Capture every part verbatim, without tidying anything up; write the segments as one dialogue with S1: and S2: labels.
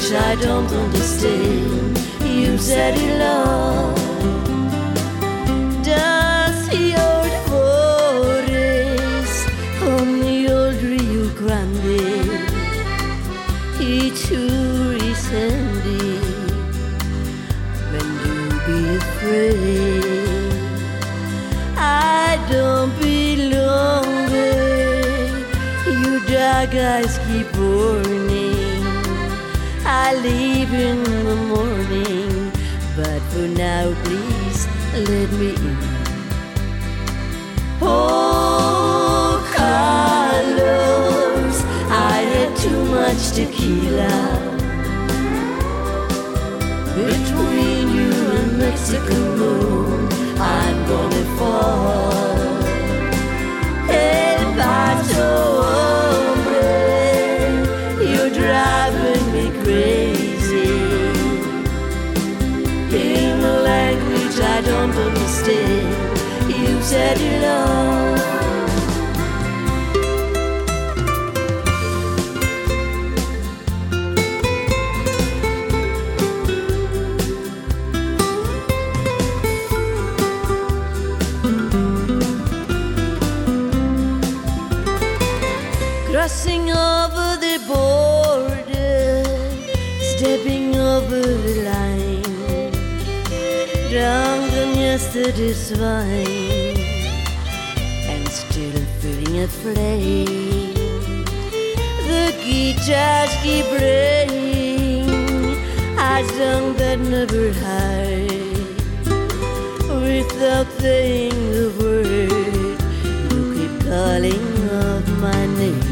S1: language I don't understand. You said it, love. Does your voice on the old Rio Grande? It's recently when you be afraid. I don't belong there. Your dark eyes keep burning. I leave in the morning, but for now, please let me in. Oh, Carlos, I had too much tequila. Between you and Mexican moon, I'm gonna fall. El Paso, hombre, you're driving me crazy. In a language I don't understand, you said it all. Crossing over the border, stepping over the line, drunk on yesterday's wine, and still feeling a flame. The guitars keep playing a song that never hide. Without saying the word, you keep calling out my name.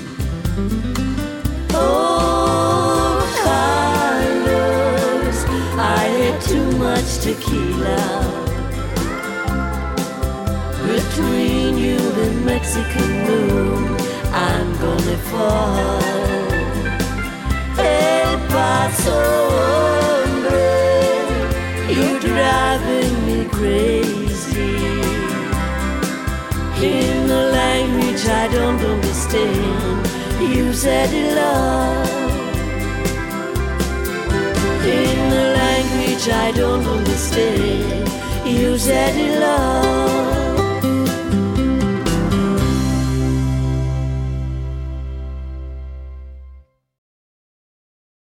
S1: Oh, Carlos, I had too much tequila. Between you and Mexican moon, I'm gonna fall. El Paso, hombre, you're driving me crazy. In a language I don't understand, you said it, love. In a language I don't understand, you said it, love.